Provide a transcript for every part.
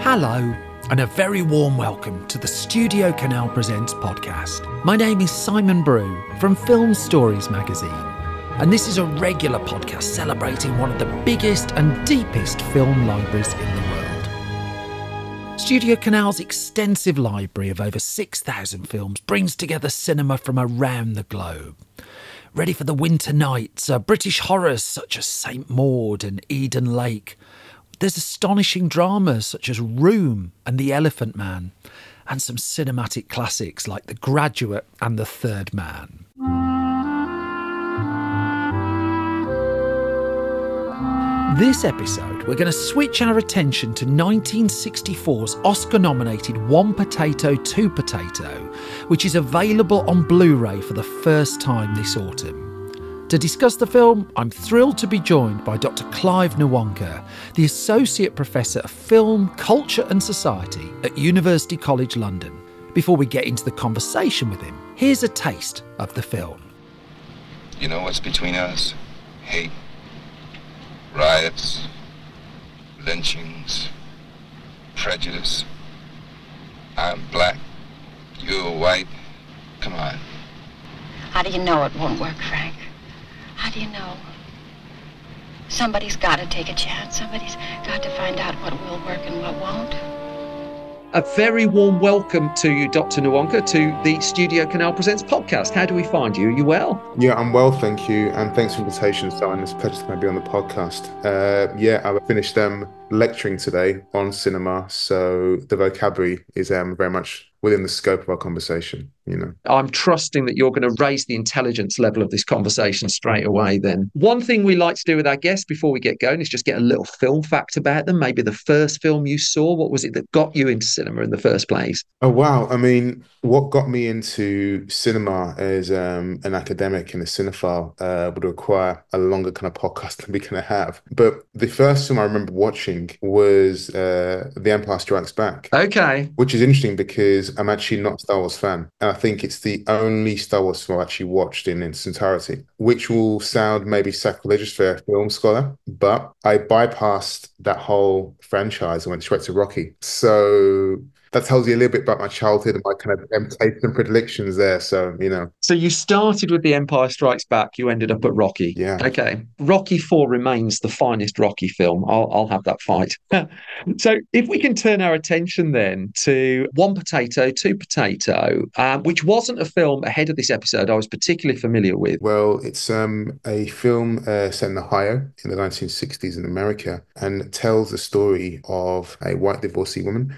Hello, and a very warm welcome to the Studio Canal Presents podcast. My name is Simon Brew from Film Stories magazine, and this is a regular podcast celebrating one of the biggest and deepest film libraries in the world. Studio Canal's extensive library of over 6,000 films brings together cinema from around the globe. Ready for the winter nights are British horrors such as St Maud and Eden Lake. There's astonishing dramas such as Room and The Elephant Man, and some cinematic classics like The Graduate and The Third Man. This episode, we're going to switch our attention to 1964's Oscar-nominated One Potato, Two Potato, which is available on Blu-ray for the first time this autumn. To discuss the film, I'm thrilled to be joined by Dr. Clive Nwonka, the Associate Professor of Film, Culture and Society at University College London. Before we get into the conversation with him, here's a taste of the film. You know what's between us? Hate, riots, lynchings, prejudice. I'm black, you're white. Come on. How do you know it won't work, Frank? How do you know? Somebody's got to take a chance. Somebody's got to find out what will work and what won't. A very warm welcome to you, Dr. Nwonka, to the Studio Canal Presents podcast. How do we find you? Are you well? Yeah, I'm well, thank you. And thanks for the invitation, Simon. It's a pleasure to be on the podcast. I finished lecturing today on cinema, so the vocabulary is very much within the scope of our conversation, you know. I'm trusting that you're going to raise the intelligence level of this conversation straight away then. One thing we like to do with our guests before we get going is just get a little film fact about them. Maybe the first film you saw. What was it that got you into cinema in the first place? Oh, wow. I mean, what got me into cinema as an academic and a cinephile would require a longer kind of podcast than we kind of have. But the first film I remember watching was The Empire Strikes Back. Okay. Which is interesting because I'm actually not a Star Wars fan. And I think it's the only Star Wars film I've actually watched in its entirety, which will sound maybe sacrilegious for a film scholar, but I bypassed that whole franchise and went straight to Rocky. So that tells you a little bit about my childhood and my kind of tastes and predilections there. So, you know. So you started with The Empire Strikes Back. You ended up at Rocky. Yeah. Okay. Rocky 4 remains the finest Rocky film. I'll have that fight. So if we can turn our attention then to One Potato, Two Potato, which wasn't a film ahead of this episode I was particularly familiar with. Well, it's a film set in Ohio in the 1960s in America and tells the story of a white divorcee woman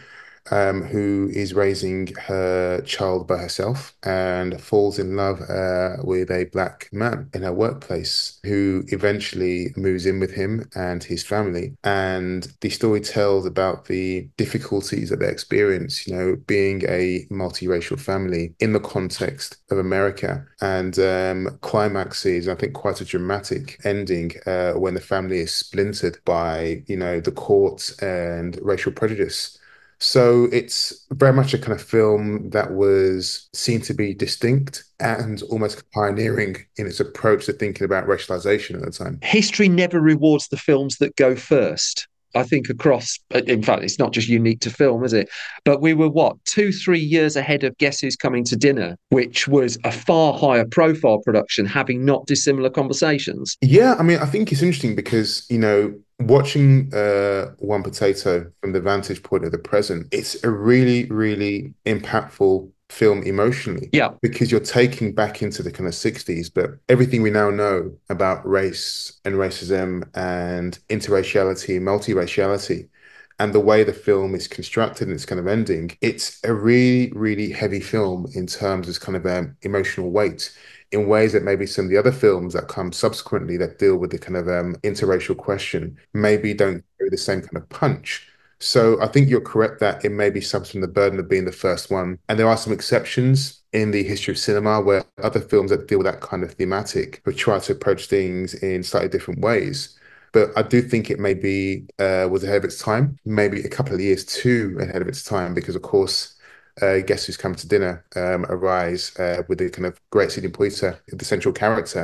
who is raising her child by herself and falls in love with a black man in her workplace who eventually moves in with him and his family. And the story tells about the difficulties that they experience, you know, being a multiracial family in the context of America, and climaxes, I think, quite a dramatic ending when the family is splintered by, you know, the court and racial prejudice. So it's very much a kind of film that was seen to be distinct and almost pioneering in its approach to thinking about racialization at the time. History never rewards the films that go first. I think across, in fact, it's not just unique to film, is it? But we were, 2-3 years ahead of Guess Who's Coming to Dinner, which was a far higher profile production, having not dissimilar conversations. Yeah, I mean, I think it's interesting because, you know, watching One Potato from the vantage point of the present, it's a really, really impactful film emotionally. Yeah. Because you're taking back into the kind of 60s, but everything we now know about race and racism and interraciality, multiraciality, and the way the film is constructed and its kind of ending, it's a really, really heavy film in terms of kind of emotional weight, in ways that maybe some of the other films that come subsequently that deal with the kind of interracial question maybe don't carry the same kind of punch. So I think you're correct that it may be something the burden of being the first one. And there are some exceptions in the history of cinema where other films that deal with that kind of thematic have tried to approach things in slightly different ways. But I do think it maybe was ahead of its time, maybe a couple of years too ahead of its time, because of course, Guess Who's Coming to Dinner arise with the kind of Great Sidney Poitier, the central character,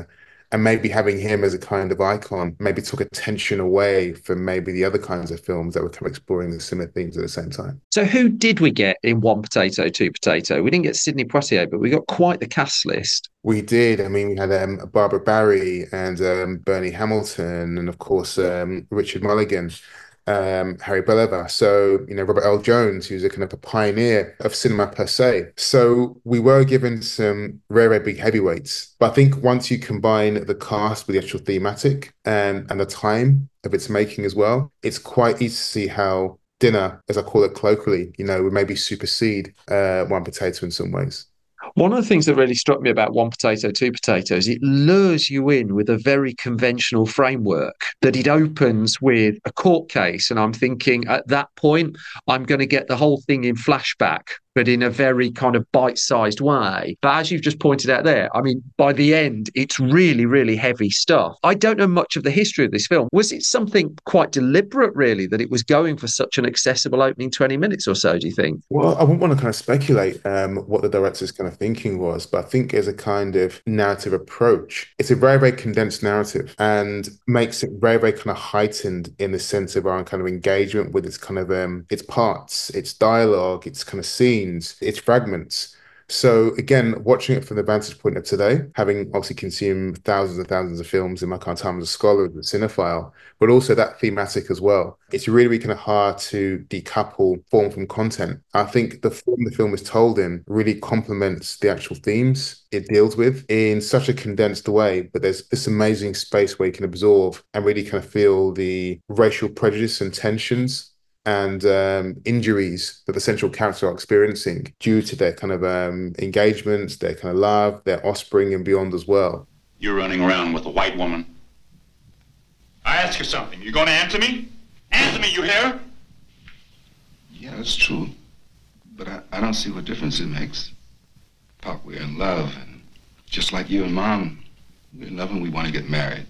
And maybe having him as a kind of icon maybe took attention away from maybe the other kinds of films that were kind of exploring the similar themes at the same time. So who did we get in One Potato, Two Potato? We didn't get Sidney Poitier, but we got quite the cast list. We did. I mean, we had Barbara Barry and Bernie Hamilton, and of course Richard Mulligan, Harry Belafonte. So, Robert L. Jones, who's a kind of a pioneer of cinema per se. So we were given some very, very big heavyweights. But I think once you combine the cast with the actual thematic and the time of its making as well, it's quite easy to see how Dinner, as I call it colloquially, would maybe supersede One Potato in some ways. One of the things that really struck me about One Potato, Two Potatoes, it lures you in with a very conventional framework, that it opens with a court case. And I'm thinking at that point, I'm going to get the whole thing in flashback, but in a very kind of bite-sized way. But as you've just pointed out there, I mean, by the end, it's really, really heavy stuff. I don't know much of the history of this film. Was it something quite deliberate, really, that it was going for such an accessible opening 20 minutes or so, do you think? Well, I wouldn't want to kind of speculate what the director's kind of thinking was, but I think as a kind of narrative approach, it's a very, very condensed narrative and makes it very, very kind of heightened in the sense of our kind of engagement with its kind of its parts, its dialogue, its kind of scenes, its fragments. So again, watching it from the vantage point of today, having obviously consumed thousands and thousands of films in my kind of time as a scholar, as a cinephile, but also that thematic as well, it's really, really kind of hard to decouple form from content. I think the form the film is told in really complements the actual themes it deals with in such a condensed way, but there's this amazing space where you can absorb and really kind of feel the racial prejudice and tensions and injuries that the central characters are experiencing due to their kind of engagements, their kind of love, their offspring and beyond as well. You're running around with a white woman. I ask you something. You going to answer me? Answer me, you hear? Yeah, that's true. But I don't see what difference it makes. Pop, we're in love, and just like you and Mom, we're in love and we want to get married.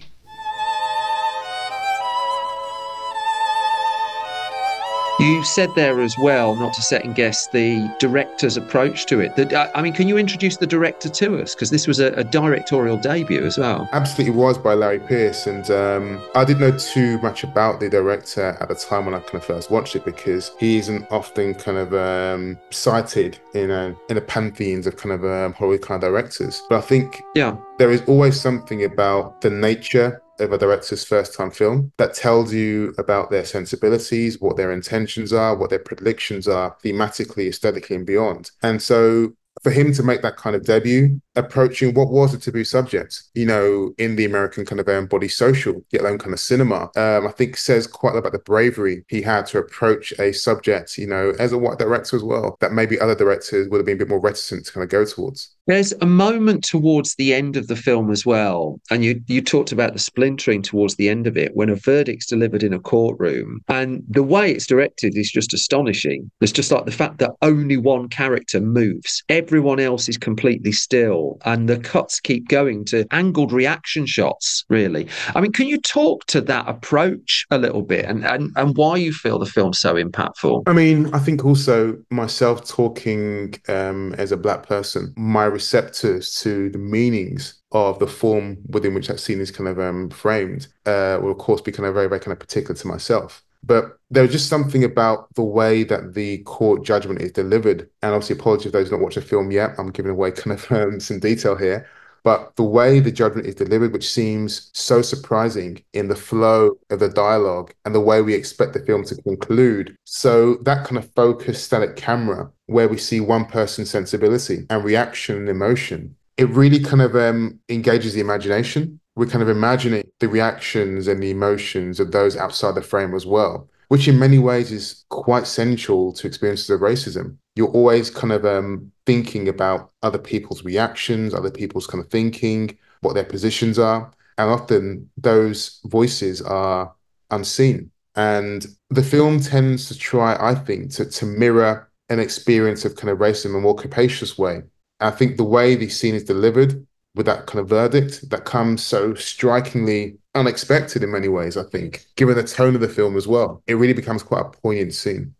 You said there as well, not to second guess the director's approach to it. I mean, can you introduce the director to us? Because this was a directorial debut as well. Absolutely was by Larry Pearce. And I didn't know too much about the director at the time when I kind of first watched it, because he isn't often kind of cited in the pantheons of kind of Hollywood kind of directors. But I think there is always something about the nature of a director's first-time film that tells you about their sensibilities, what their intentions are, what their predictions are, thematically, aesthetically, and beyond. And so for him to make that kind of debut, approaching what was a taboo subject, in the American kind of body social, yet alone kind of cinema, I think says quite a lot about the bravery he had to approach a subject, as a white director as well, that maybe other directors would have been a bit more reticent to kind of go towards. There's a moment towards the end of the film as well, and you talked about the splintering towards the end of it, when a verdict's delivered in a courtroom, and the way it's directed is just astonishing. It's just like the fact that only one character moves. Everyone else is completely still, and the cuts keep going to angled reaction shots, really. I mean, can you talk to that approach a little bit and why you feel the film's so impactful? I mean, I think also myself talking as a Black person, my receptors to the meanings of the form within which that scene is kind of framed will of course be kind of very, very kind of particular to myself. But there was just something about the way that the court judgment is delivered. And obviously, apologies if those who not watched the film yet, I'm giving away kind of some detail here. But the way the judgment is delivered, which seems so surprising in the flow of the dialogue and the way we expect the film to conclude. So that kind of focused static camera, where we see one person's sensibility and reaction and emotion, it really kind of engages the imagination. We're kind of imagining the reactions and the emotions of those outside the frame as well, which in many ways is quite central to experiences of racism. You're always kind of thinking about other people's reactions, other people's kind of thinking, what their positions are. And often those voices are unseen. And the film tends to try, I think, to mirror an experience of kind of racism in a more capacious way. I think the way the scene is delivered with that kind of verdict that comes so strikingly unexpected in many ways, I think, given the tone of the film as well, it really becomes quite a poignant scene.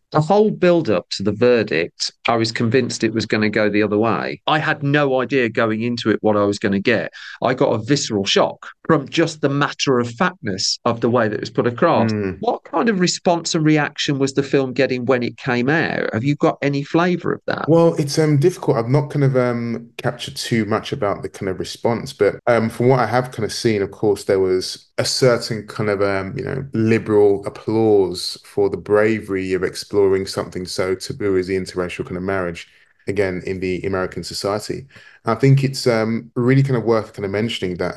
The whole build up to the verdict, I was convinced it was going to go the other way. I had no idea going into it what I was going to get. I got a visceral shock from just the matter of factness of the way that it was put across. What kind of response and reaction was the film getting when it came out? Have you got any flavour of that? Well, it's difficult. I've not kind of captured too much about the kind of response, but from what I have kind of seen, of course, there was a certain kind of liberal applause for the bravery of exploring something so taboo as the interracial kind of marriage, again, in the American society. I think it's really kind of worth kind of mentioning that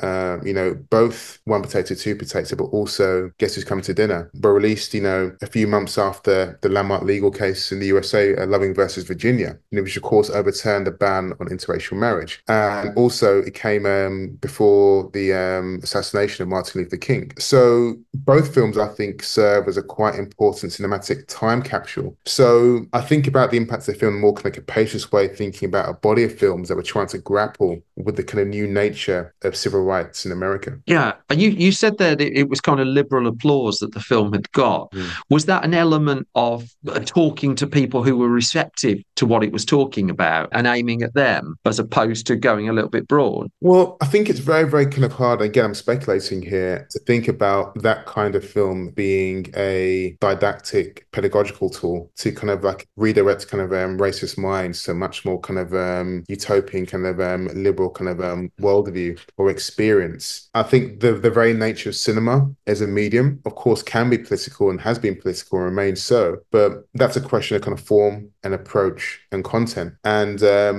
both One Potato, Two Potato, but also Guess Who's Coming to Dinner were released a few months after the landmark legal case in the USA, Loving versus Virginia, which of course overturned the ban on interracial marriage, and also it came before the assassination of Martin Luther King. So both films, I think, serve as a quite important cinematic time capsule. So I think about the impact of the film in a more kind of capacious way, thinking about a body of films that were trying to grapple with the kind of new nature of civil rights in America. Yeah, and you said that it was kind of liberal applause that the film had got. Was that an element of talking to people who were receptive to what it was talking about and aiming at them as opposed to going a little bit broad? Well, I think it's very, very kind of hard. Again, I'm speculating here to think about that kind of film being a didactic pedagogical tool to kind of like redirect kind of racist minds to much more kind of utopian kind of liberal kind of worldview or experience. I think the very nature of cinema as a medium, of course, can be political and has been political and remains so, but that's a question of kind of form and approach and content. And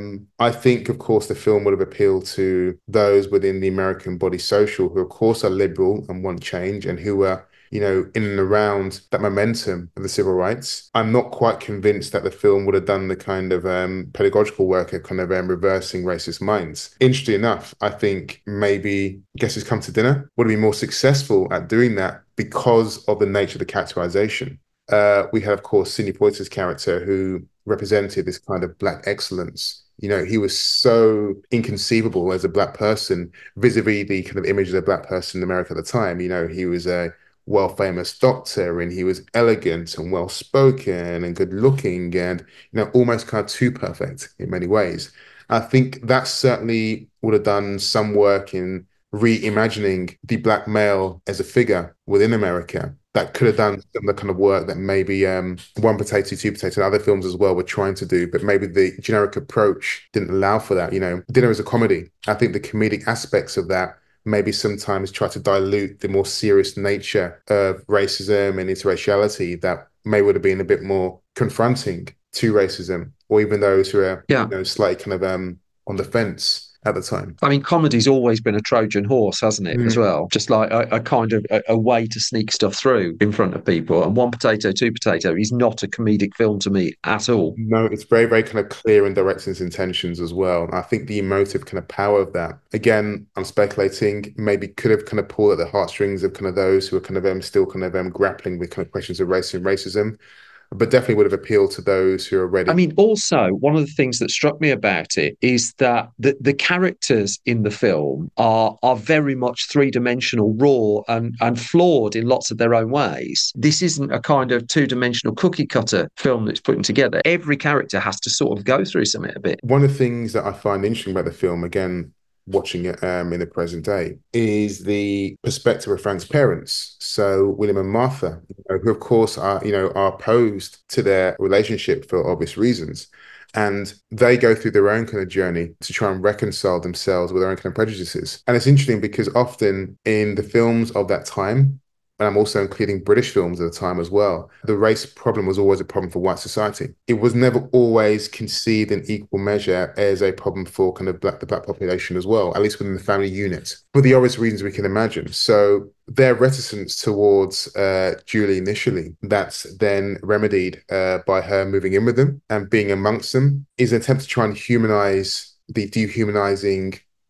I think, of course, the film would have appealed to those within the American body social who, of course, are liberal and want change and who are in and around that momentum of the civil rights. I'm not quite convinced that the film would have done the kind of pedagogical work of kind of reversing racist minds. Interestingly enough, I think maybe Guess Who's Come to Dinner would have been more successful at doing that because of the nature of the characterization. We have, of course, Sidney Poitier's character who represented this kind of Black excellence. He was so inconceivable as a Black person vis-a-vis the kind of image of the Black person in America at the time. He was a famous doctor and he was elegant and well-spoken and good-looking and, almost kind of too perfect in many ways. I think that certainly would have done some work in reimagining the Black male as a figure within America. That could have done some of the kind of work that maybe One Potato, Two Potato and other films as well were trying to do, but maybe the generic approach didn't allow for that. Dinner is a comedy. I think the comedic aspects of that maybe sometimes try to dilute the more serious nature of racism and interraciality that may would have been a bit more confronting to racism, or even those who are slightly kind of on the fence at the time. I mean, comedy's always been a Trojan horse, hasn't it, as well? Just like a kind of a way to sneak stuff through in front of people. And One Potato, Two Potato is not a comedic film to me at all. No, it's very, very kind of clear and direct in its intentions as well. I think the emotive kind of power of that, again, I'm speculating, maybe could have kind of pulled at the heartstrings of kind of those who are kind of still kind of grappling with kind of questions of race and racism, but definitely would have appealed to those who are ready. I mean, also, one of the things that struck me about it is that the characters in the film are very much three-dimensional, raw, and flawed in lots of their own ways. This isn't a kind of two-dimensional cookie-cutter film that's putting together. Every character has to sort of go through something a bit. One of the things that I find interesting about the film, again, watching it in the present day, is the perspective of Frank's parents. So William and Martha, who of course are opposed to their relationship for obvious reasons. And they go through their own kind of journey to try and reconcile themselves with their own kind of prejudices. And it's interesting because often in the films of that time, and I'm also including British films at the time as well, the race problem was always a problem for white society. It was never always conceived in equal measure as a problem for kind of the Black population as well, at least within the family unit, for the obvious reasons we can imagine. So their reticence towards Julie initially, that's then remedied by her moving in with them and being amongst them, is an attempt to try and humanize the dehumanizing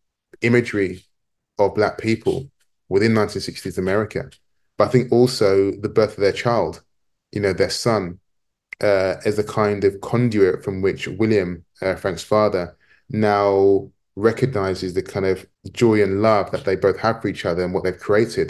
imagery of Black people within 1960s America. But I think also the birth of their child, their son, as a kind of conduit from which William, Frank's father, now recognizes the kind of joy and love that they both have for each other and what they've created.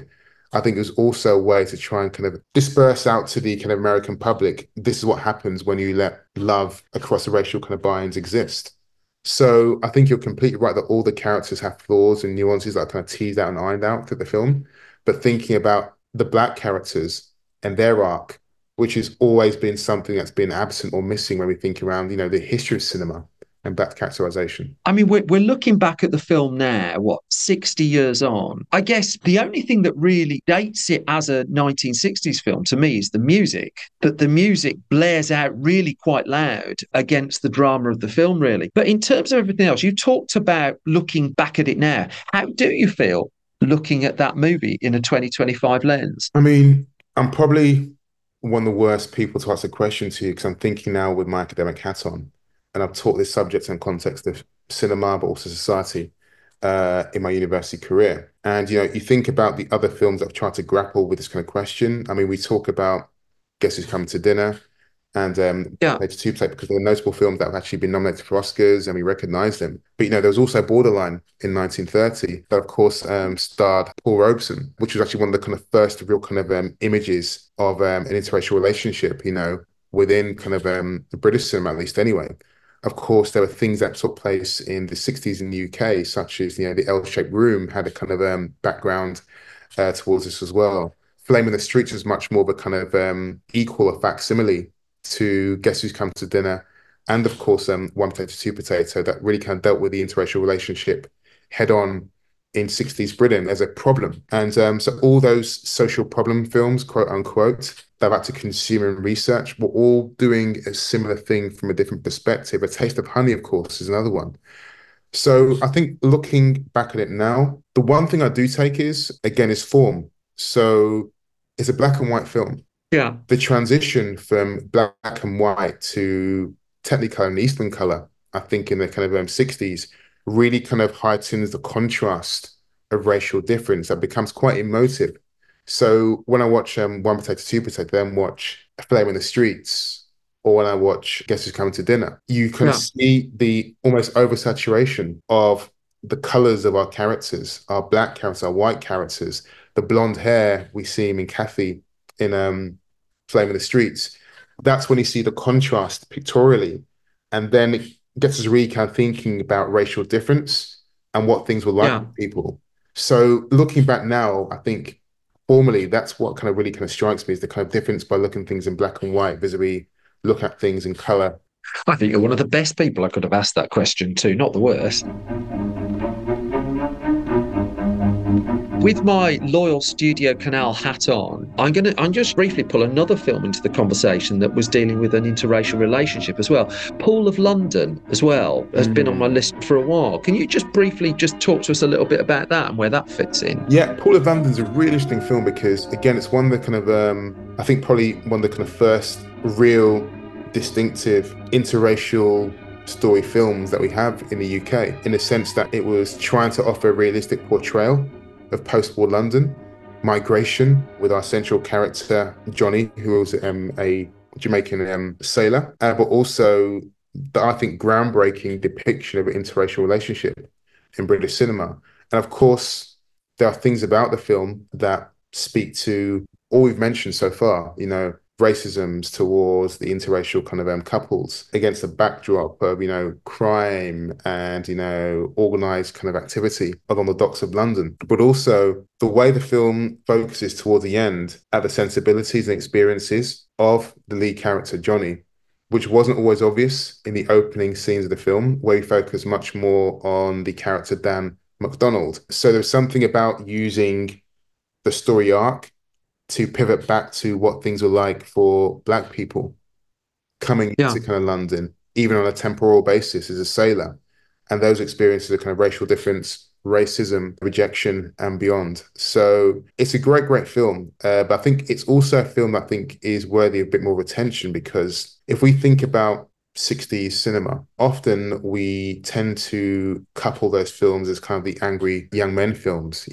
I think it was also a way to try and kind of disperse out to the kind of American public. This is what happens when you let love across the racial kind of binds exist. So I think you're completely right that all the characters have flaws and nuances that are kind of teased out and ironed out through the film. But thinking about the Black characters and their arc, which has always been something that's been absent or missing when we think around, the history of cinema and Black characterization. I mean, we're looking back at the film now, 60 years on. I guess the only thing that really dates it as a 1960s film to me is the music, that the music blares out really quite loud against the drama of the film, really. But in terms of everything else, you talked about looking back at it now. How do you feel looking at that movie in a 2025 lens? I mean, I'm probably one of the worst people to ask a question to because I'm thinking now with my academic hat on. And I've taught this subject in context of cinema, but also society in my university career. And, you think about the other films that have tried to grapple with this kind of question. I mean, we talk about Guess Who's Coming to Dinner and Potato Two Plate because they're notable films that have actually been nominated for Oscars and we recognize them. But, there was also Borderline in 1930 that, of course, starred Paul Robeson, which was actually one of the kind of first real kind of images of an interracial relationship, within kind of the British cinema, at least anyway. Of course, there were things that took place in the 60s in the UK, such as, the L-shaped room had a kind of background towards this as well. Flame in the Streets was much more of a kind of equal or facsimile to Guess Who's Come to Dinner. And of course, One Potato, Two Potato, that really kind of dealt with the interracial relationship head on in 60s Britain as a problem. And so all those social problem films, quote unquote, that I've had to consume and research were all doing a similar thing from a different perspective. A Taste of Honey, of course, is another one. So I think looking back at it now, the one thing I do take is form. So it's a black and white film. Yeah. The transition from black and white to Technicolor and Eastman color, I think in the kind of 60s, really kind of heightens the contrast of racial difference that becomes quite emotive. So when I watch One Potato, Two Potato, then watch Flame in the Streets, or when I watch Guess Who's Coming to Dinner, you can see the almost oversaturation of the colors of our characters, our black characters, our white characters, the blonde hair we see in Kathy in Flame in the Streets. That's when you see the contrast pictorially. And then it gets us really kind of thinking about racial difference and what things were like for people. So looking back now, I think formally that's what kind of really kind of strikes me is the kind of difference by looking at things in black and white vis-a-vis look at things in color. I think you're one of the best people I could have asked that question to, not the worst. With my loyal Studio Canal hat on, I'm just briefly pull another film into the conversation that was dealing with an interracial relationship as well. Pool of London as well has been on my list for a while. Can you just briefly just talk to us a little bit about that and where that fits in? Yeah, Pool of London's a really interesting film because, again, it's one of the kind of, I think probably one of the kind of first real distinctive interracial story films that we have in the UK, in the sense that it was trying to offer a realistic portrayal of post-war London, migration with our central character, Johnny, who was a Jamaican sailor, but also the, I think, groundbreaking depiction of an interracial relationship in British cinema. And of course, there are things about the film that speak to all we've mentioned so far, racisms towards the interracial kind of couples against the backdrop of, crime and, organized kind of activity along the docks of London. But also the way the film focuses towards the end at the sensibilities and experiences of the lead character, Johnny, which wasn't always obvious in the opening scenes of the film, where we focus much more on the character Dan MacDonald. So there's something about using the story arc to pivot back to what things were like for Black people coming into kind of London, even on a temporal basis as a sailor. And those experiences of kind of racial difference, racism, rejection, and beyond. So it's a great, great film. But I think it's also a film that I think is worthy of a bit more attention, because if we think about 60s cinema, often we tend to couple those films as kind of the angry young men films,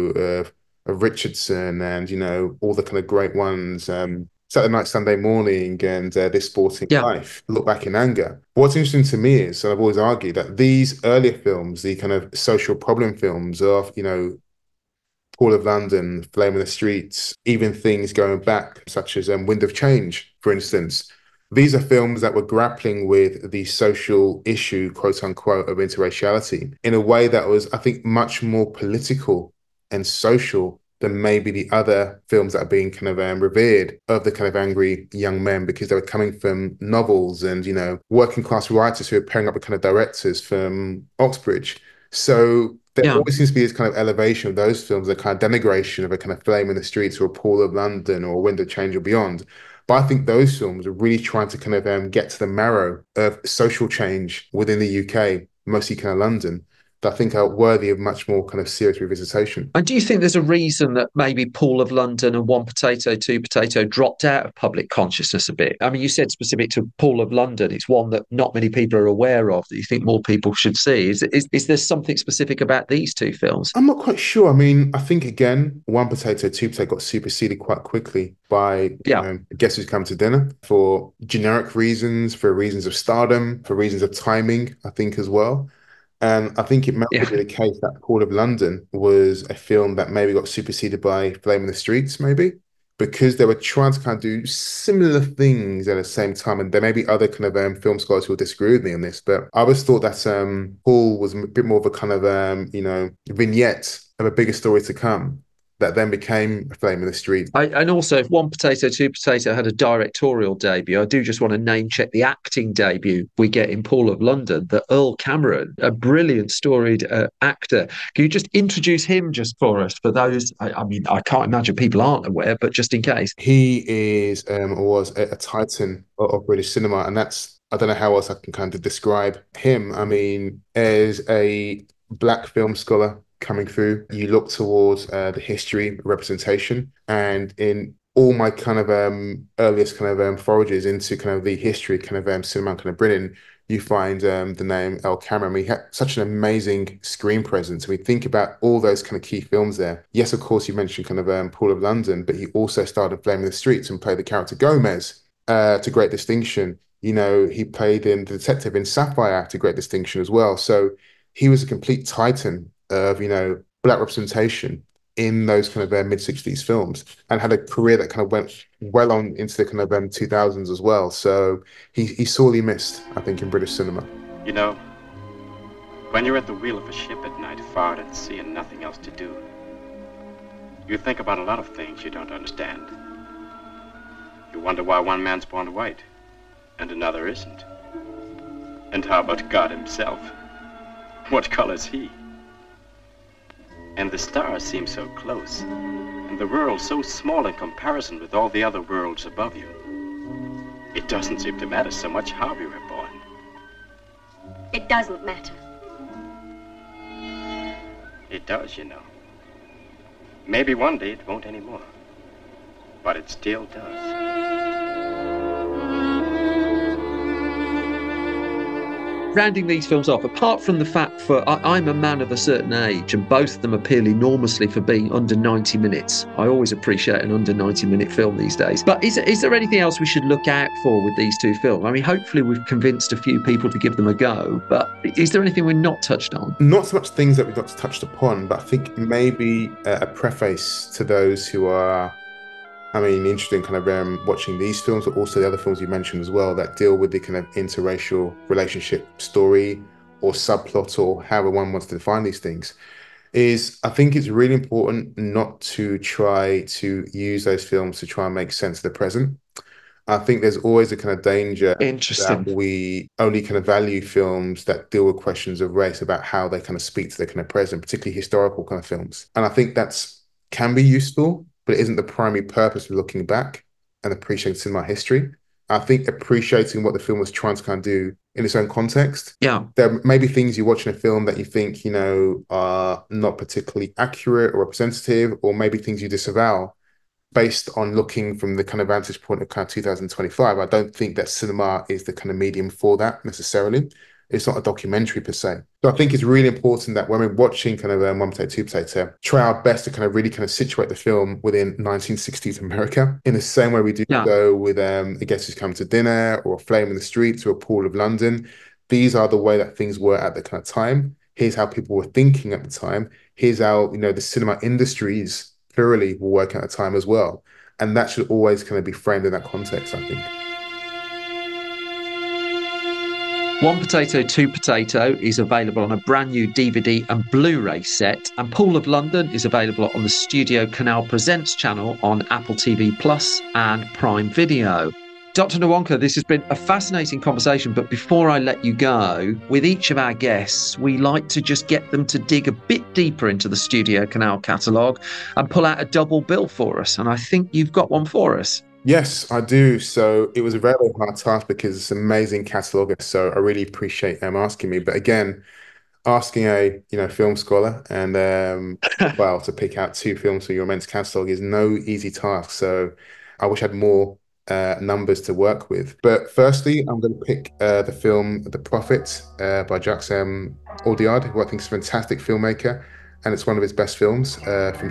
of Richardson and, all the kind of great ones, Saturday Night, Sunday Morning and This Sporting Life, Look Back in Anger. What's interesting to me is, and I've always argued, that these earlier films, the kind of social problem films of, Paul of London, Flame in the Streets, even things going back, such as Wind of Change, for instance. These are films that were grappling with the social issue, quote unquote, of interraciality in a way that was, I think, much more political and social than maybe the other films that are being kind of revered of the kind of angry young men, because they were coming from novels and, you know, working class writers who are pairing up with kind of directors from Oxbridge. So there always seems to be this kind of elevation of those films, a kind of denigration of a kind of Flame in the Streets or a Paul of London or Wind of Change or beyond. But I think those films are really trying to kind of get to the marrow of social change within the UK, mostly kind of London, that I think are worthy of much more kind of serious revisitation. And do you think there's a reason that maybe Paul of London and One Potato, Two Potato dropped out of public consciousness a bit? I mean, you said specific to Paul of London, it's one that not many people are aware of, that you think more people should see. Is there something specific about these two films? I'm not quite sure. I mean, I think, again, One Potato, Two Potato got superseded quite quickly by Guess Who's Come to Dinner, for generic reasons, for reasons of stardom, for reasons of timing, I think, as well. And I think it might be the case that Paul of London was a film that maybe got superseded by Flame in the Streets, maybe, because they were trying to kind of do similar things at the same time. And there may be other kind of film scholars who will disagree with me on this, but I always thought that Paul was a bit more of a kind of, you know, vignette of a bigger story to come, that then became a Flame in the Street. And also, if One Potato, Two Potato had a directorial debut, I do just want to name check the acting debut we get in Paul of London, that Earl Cameron, a brilliant storied actor. Can you just introduce him just for us, for those, I mean, I can't imagine people aren't aware, but just in case. He is, was a titan of British cinema, and that's, I don't know how else I can kind of describe him. I mean, as a Black film scholar coming through, you look towards the history, representation, and in all my kind of earliest kind of forages into kind of the history kind of cinema kind of Britain, you find the name Earl Cameron. He had such an amazing screen presence. We think about all those kind of key films there. Yes, of course, you mentioned kind of Paul of London, but he also starred in Flame in the Streets and played the character Gomez to great distinction. You know, he played in the detective in Sapphire to great distinction as well. So he was a complete titan of, you know, Black representation in those kind of mid-60s films, and had a career that kind of went well on into the kind of 2000s as well. So he's sorely missed, I think, in British cinema. You know, when you're at the wheel of a ship at night, far out at sea and nothing else to do, you think about a lot of things you don't understand. You wonder why one man's born white and another isn't. And how about God himself? What color's he? And the stars seem so close, and the world so small in comparison with all the other worlds above you. It doesn't seem to matter so much how we were born. It doesn't matter. It does, you know. Maybe one day it won't anymore, but it still does. Rounding these films off, apart from the fact I'm a man of a certain age, and both of them appeal enormously for being under 90 minutes. I always appreciate an under 90-minute film these days. But is there anything else we should look out for with these two films? I mean, hopefully we've convinced a few people to give them a go, but is there anything we've not touched on? Not so much things that we've not touched upon, but I think maybe a preface to those who are, I mean, interested in kind of watching these films, but also the other films you mentioned as well that deal with the kind of interracial relationship story or subplot, or however one wants to define these things, is I think it's really important not to try to use those films to try and make sense of the present. I think there's always a kind of danger that we only kind of value films that deal with questions of race, about how they kind of speak to the kind of present, particularly historical kind of films. And I think that's can be useful, but it isn't the primary purpose of looking back and appreciating cinema history. I think appreciating what the film was trying to kind of do in its own context. Yeah. There may be things you watch in a film that you think, you know, are not particularly accurate or representative, or maybe things you disavow based on looking from the kind of vantage point of kind of 2025. I don't think that cinema is the kind of medium for that necessarily. It's not a documentary per se. So I think it's really important that when we're watching kind of One Potato, Two Potato, try our best to kind of really kind of situate the film within 1960s America in the same way we do go with A Guest Who's Come to Dinner, or A Flame in the Streets, or A Paul of London. These are the way that things were at the kind of time. Here's how people were thinking at the time. here's how, the cinema industries plurally will work at a time as well. And that should always kind of be framed in that context, I think. One Potato, Two Potato is available on a brand new DVD and Blu-ray set, and Pool of London is available on the Studio Canal Presents channel on Apple TV Plus and Prime Video. Dr. Nwonka, this has been a fascinating conversation, but before I let you go, with each of our guests, we like to just get them to dig a bit deeper into the Studio Canal catalogue and pull out a double bill for us, and I think you've got one for us. Yes, I do. So it was a very, very hard task because it's an amazing catalogue. So I really appreciate them asking me. But again, asking a film scholar and to pick out 2 films for your immense catalogue is no easy task. So I wish I had more numbers to work with. But firstly, I'm going to pick the film The Prophet by Jacques Audiard, who I think is a fantastic filmmaker. And it's one of his best films from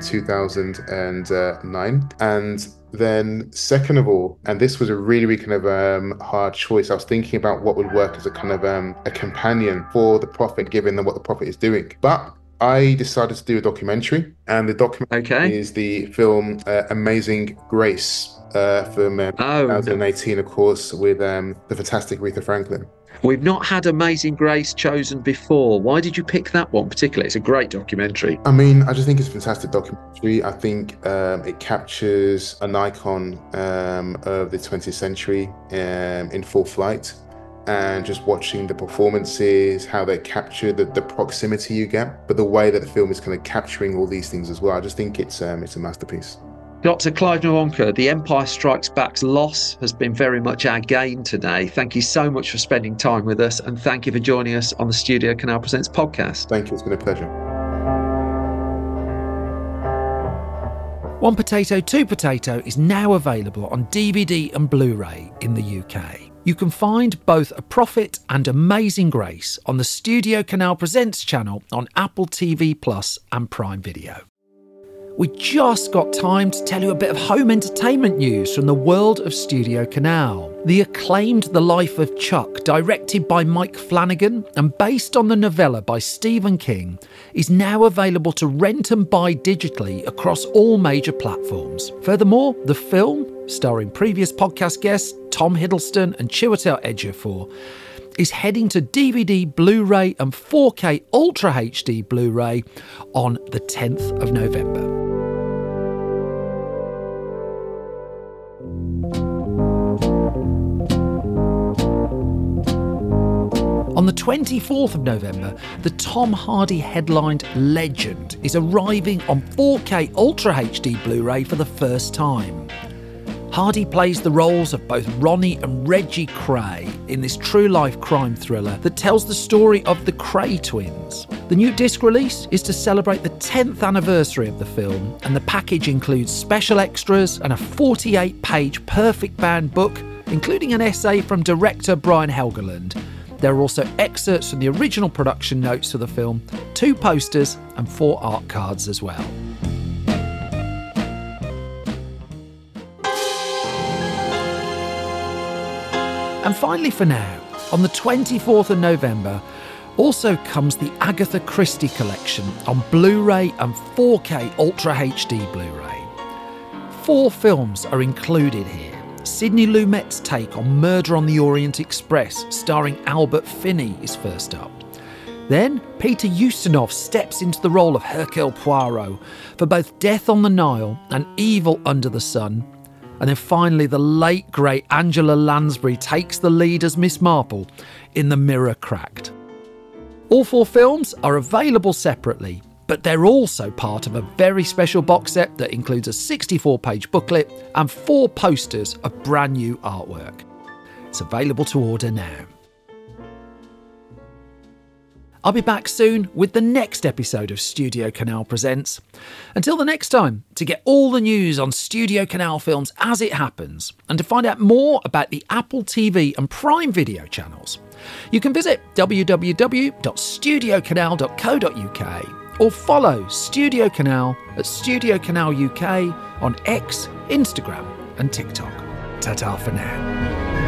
2009. And then second of all, and this was a really, really kind of hard choice, I was thinking about what would work as a kind of a companion for The Prophet, given what The Prophet is doing. But I decided to do a documentary, and the documentary is the film Amazing Grace from 2018, of course, with the fantastic Aretha Franklin. We've not had Amazing Grace chosen before. Why did you pick that one particularly? It's a great documentary. I mean, I just think it's a fantastic documentary. I think it captures an icon of the 20th century in full flight. And just watching the performances, how they capture the proximity you get, but the way that the film is kind of capturing all these things as well. I just think it's a masterpiece. Dr. Clive Nwonka, The Empire Strikes Back's loss has been very much our gain today. Thank you so much for spending time with us, and thank you for joining us on the Studio Canal Presents podcast. Thank you, it's been a pleasure. One Potato, Two Potato is now available on DVD and Blu-ray in the UK. You can find both A Prophet and Amazing Grace on the Studio Canal Presents channel on Apple TV Plus and Prime Video. We just got time to tell you a bit of home entertainment news from the world of Studio Canal. The acclaimed The Life of Chuck, directed by Mike Flanagan and based on the novella by Stephen King, is now available to rent and buy digitally across all major platforms. Furthermore, the film, starring previous podcast guests Tom Hiddleston and Chiwetel Ejiofor, is heading to DVD, Blu-ray and 4K Ultra HD Blu-ray on the 10th of November. On the 24th of November, the Tom Hardy headlined Legend is arriving on 4K Ultra HD Blu-ray for the first time. Hardy plays the roles of both Ronnie and Reggie Kray in this true-life crime thriller that tells the story of the Kray twins. The new disc release is to celebrate the 10th anniversary of the film, and the package includes special extras and a 48-page perfect band book, including an essay from director Brian Helgeland. There are also excerpts from the original production notes for the film, 2 posters and 4 art cards as well. And finally for now, on the 24th of November, also comes the Agatha Christie collection on Blu-ray and 4K Ultra HD Blu-ray. 4 films are included here. Sidney Lumet's take on Murder on the Orient Express, starring Albert Finney, is first up. Then, Peter Ustinov steps into the role of Hercule Poirot for both Death on the Nile and Evil Under the Sun. And then finally, the late, great Angela Lansbury takes the lead as Miss Marple in The Mirror Cracked. All 4 films are available separately, but they're also part of a very special box set that includes a 64-page booklet and 4 posters of brand new artwork. It's available to order now. I'll be back soon with the next episode of Studio Canal Presents. Until the next time, to get all the news on Studio Canal films as it happens, and to find out more about the Apple TV and Prime Video channels, you can visit www.studiocanal.co.uk or follow Studio Canal at Studio Canal UK on X, Instagram and TikTok. Ta-ta for now.